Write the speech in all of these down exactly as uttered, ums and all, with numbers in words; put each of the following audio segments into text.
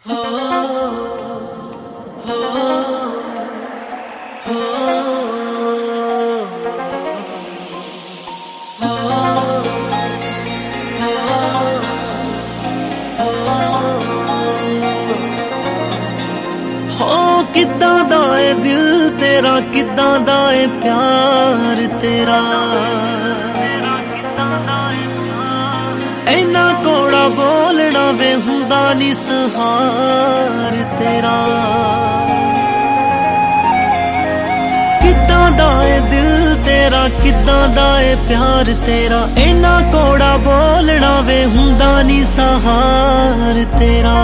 किद्दां दा ए दिल तेरा, किद्दां दा ए प्यार तेरा, इन्ना कौड़ा बोलना वे हुंदा नी सहार तेरा। किद्दां दा ए दिल तेरा, किद्दां दा ए प्यार तेरा, इन्ना कौड़ा बोलना वे हुंदा नी सहार तेरा।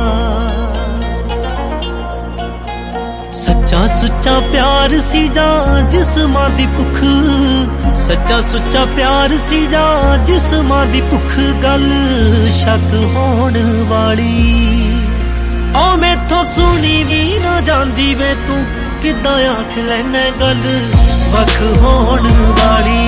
सच्चा सुच्चा प्यार सी जा जिस्मां दी भुख, सच्चा सुच्चा प्यार सी जा जिस्मां दी भुख, गल शक होण वाली ओ मैथों सुनी भी ना जांदी वे तू किद्दां आख लैना गल वख होण वाली।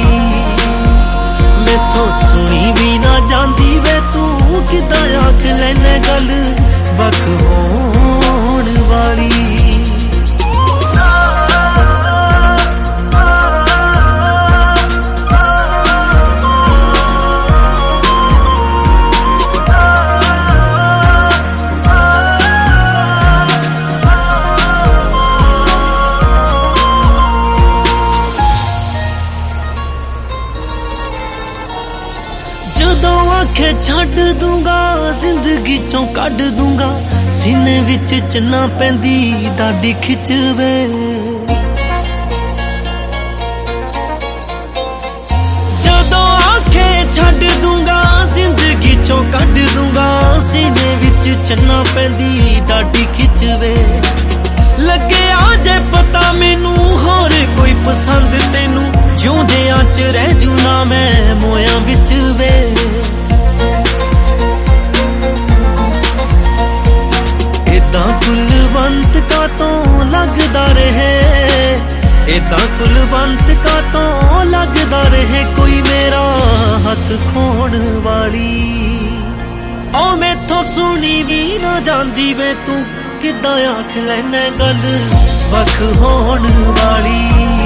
मैथों सुनी भी ना जांदी वे तू किद्दां आख लैना गल वख होण वाली। आखे छड्ड दूंगा जिंदगी चों कढ दूंगा, सीने विच चन्ना पैंदी डाडी खिचवे। जदों आखे छड्ड दूंगा जिंदगी चों कढ दूंगा, सीने विच चन्ना पैंदी डाडी खिचवे। लगे आजे पता मैनू होर कोई पसंद तेनू, जिउंदियां च रह जू ना मैं मोयां विच वे। कुलवंत का तो लगदा रहे, इदा कुलवंत का तो लगदा रहे कोई मेरा हक खोण वाली ओ मैथों सुनी भी ना जांदी वे तू किद्दां आख लैना गल वख होण वाली।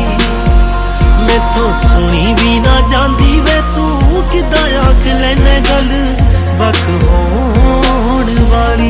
मैथों सुनी भी ना जांदी वे तू किद्दां आख लैना गल वख होण वाली।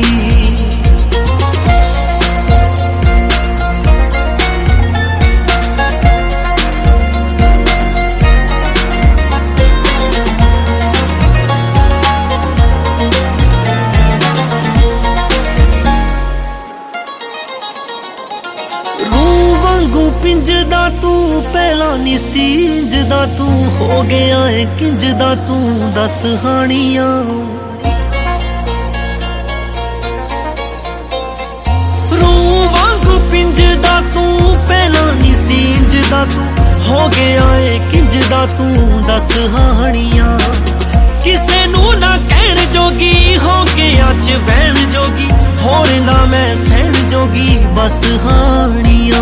पिंजदा तू पहला नी सींजदा, तू हो गया है किंजदा तू दस हानियां। रूह वांगू पिंजदा तू पहला नी सींजदा, तू हो गया है किंजदा तू दस हानियां। किसे नू ना कहण जोगी हो गया च वहण जोगी, होर ना मैं सहण जोगी बस हानियां।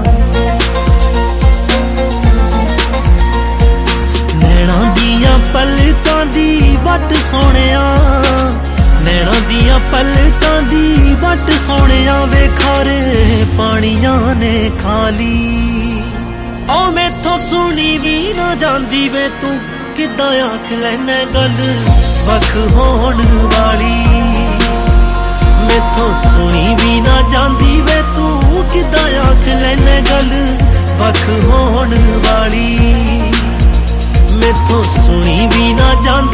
पलकां दी वट सोहणिया, नैना दियां पलकां दी वट सोहणिया, वे खारे पानियां ने खाली ओ मैथों सुनी भी ना जांदी वे तू किद्दां आख लैना गल वख होण वाली। मैथों सुनी भी ना जांदी वे तू किद्दां आख लैना गल वख होण वाली। मैथों सुनी भी ना जांदी